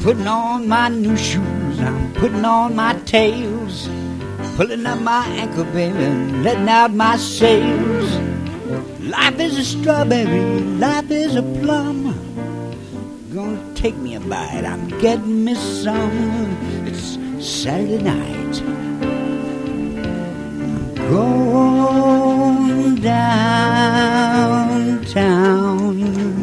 putting on my new shoes, I'm putting on my tails, pulling up my ankle, baby, and letting out my sails. Life is a strawberry, life is a plum. Gonna take me a bite, I'm getting me some. It's Saturday night, I'm going downtown.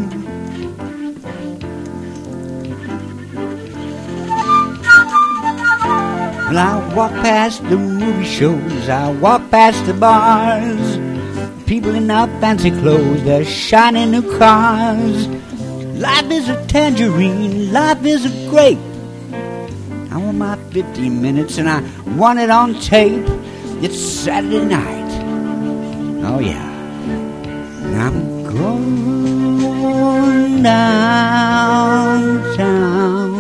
Well, I walk past the movie shows, I walk past the bars, people in our fancy clothes, they're shiny new cars. Life is a tangerine, life is a grape. I want my 15 minutes and I want it on tape. It's Saturday night, oh yeah, and I'm going downtown.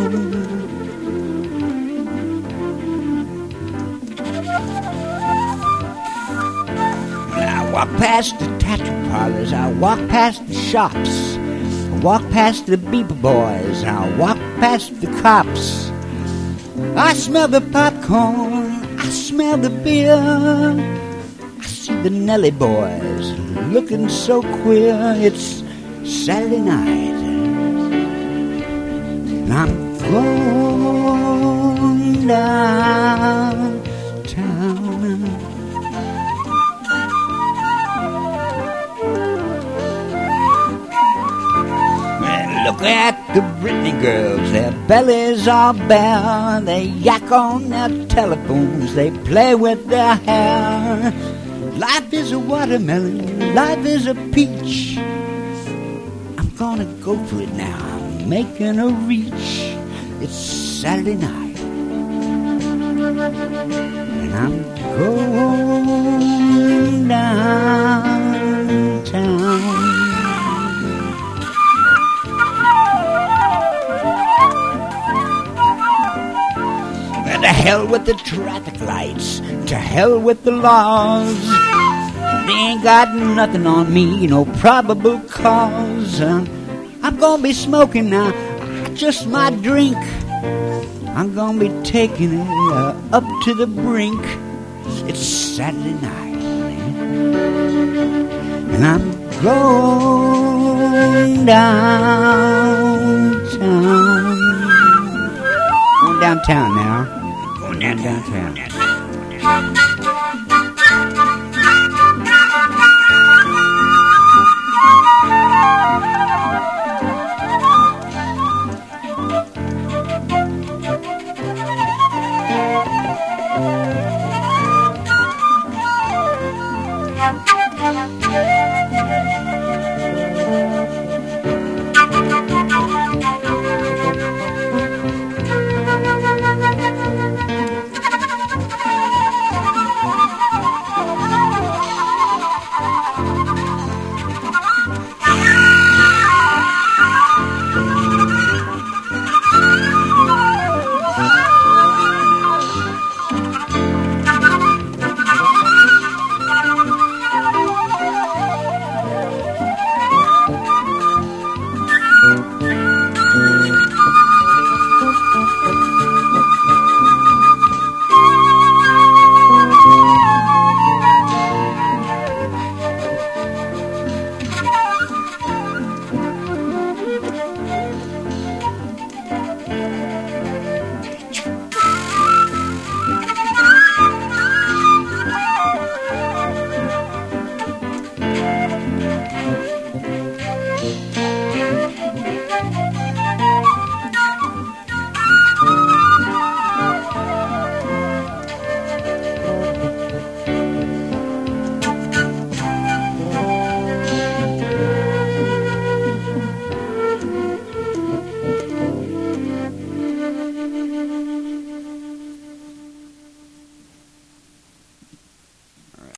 I walk past the tattoo parlors, I walk past the shops, I walk past the beeper boys, I walk past the cops. I smell the popcorn, I smell the beer, I see the Nelly boys looking so queer. It's Saturday night, and I'm going downtown. Look at the Britney girls, their bellies are bare. They yak on their telephones, they play with their hair. Life is a watermelon, life is a peach. I'm gonna go for it now, I'm making a reach. It's Saturday night, and I'm going downtown. To hell with the traffic lights, to hell with the laws. They ain't got nothing on me, no probable cause. I'm gonna be smoking now, just my drink. I'm gonna be taking it up to the brink. It's Saturday night, and I'm going downtown. Going downtown now. Downtown.